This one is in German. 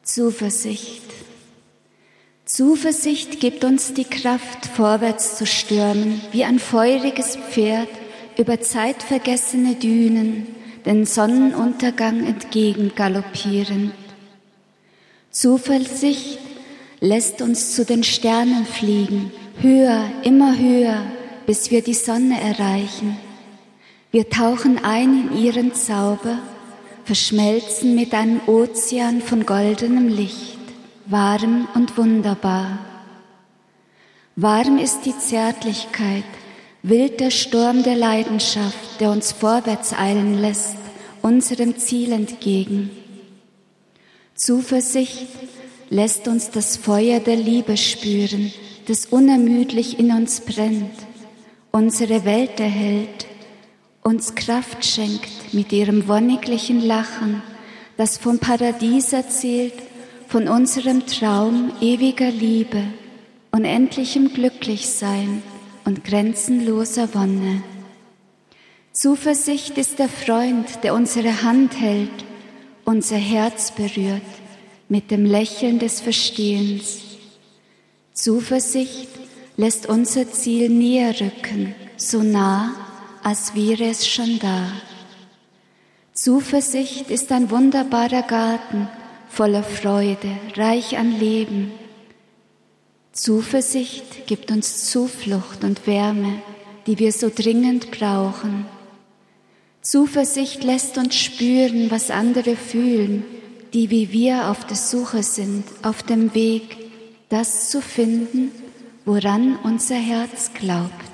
Zuversicht. Zuversicht gibt uns die Kraft, vorwärts zu stürmen, wie ein feuriges Pferd über zeitvergessene Dünen, den Sonnenuntergang entgegen galoppieren. Zuversicht lässt uns zu den Sternen fliegen, höher, immer höher, bis wir die Sonne erreichen. Wir tauchen ein in ihren Zauber, verschmelzen mit einem Ozean von goldenem Licht, warm und wunderbar. Warm ist die Zärtlichkeit, wild der Sturm der Leidenschaft, der uns vorwärts eilen lässt, unserem Ziel entgegen. Zuversicht lässt uns das Feuer der Liebe spüren, das unermüdlich in uns brennt, unsere Welt erhält, uns Kraft schenkt mit ihrem wonniglichen Lachen, das vom Paradies erzählt, von unserem Traum ewiger Liebe, unendlichem Glücklichsein und grenzenloser Wonne. Zuversicht ist der Freund, der unsere Hand hält, unser Herz berührt mit dem Lächeln des Verstehens. Zuversicht lässt unser Ziel näher rücken, so nah, als wäre es schon da. Zuversicht ist ein wunderbarer Garten, voller Freude, reich an Leben. Zuversicht gibt uns Zuflucht und Wärme, die wir so dringend brauchen. Zuversicht lässt uns spüren, was andere fühlen, die wie wir auf der Suche sind, auf dem Weg, das zu finden, woran unser Herz glaubt.